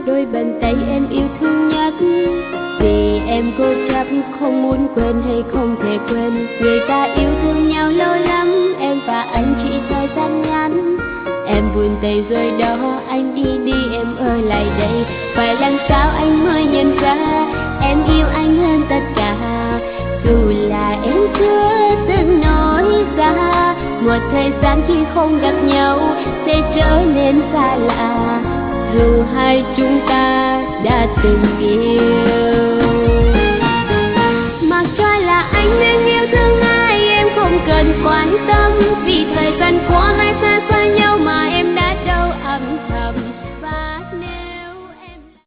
đôi bàn tay em yêu thương nhất. Vì em cố chấp không muốn quên hay không thể quên, người ta yêu thương nhau lâu lắm, em và anh chỉ thời gian ngắn. Em buồn tay rồi đó, anh đi đi em ơi lại đây. Phải làm sao anh mới nhận ra em yêu anh hơn tất cả, dù là em chưa từng nói ra. Một thời gian khi không gặp nhau sẽ trở nên xa lạ, dù hai chúng ta đã từng yêu. Mặc cho là anh nên yêu thương ai em không cần quan tâm, vì thời